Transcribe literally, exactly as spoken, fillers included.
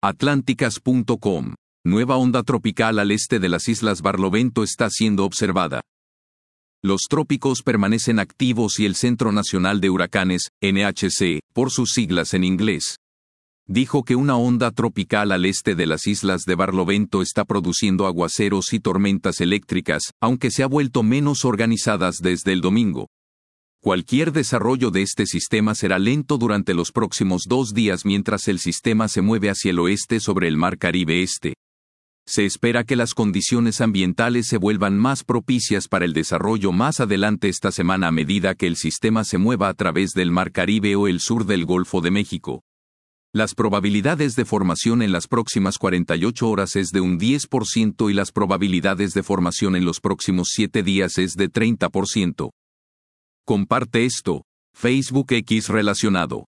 Atlánticas punto com. Nueva onda tropical al este de las Islas Barlovento está siendo observada. Los trópicos permanecen activos y el Centro Nacional de Huracanes, N H C, por sus siglas en inglés, dijo que una onda tropical al este de las Islas de Barlovento está produciendo aguaceros y tormentas eléctricas, aunque se ha vuelto menos organizadas desde el domingo. Cualquier desarrollo de este sistema será lento durante los próximos dos días mientras el sistema se mueve hacia el oeste sobre el Mar Caribe Este. Se espera que las condiciones ambientales se vuelvan más propicias para el desarrollo más adelante esta semana a medida que el sistema se mueva a través del Mar Caribe o el sur del Golfo de México. Las probabilidades de formación en las próximas cuarenta y ocho horas es de un diez por ciento y las probabilidades de formación en los próximos siete días es de treinta por ciento. Comparte esto. Facebook X relacionado.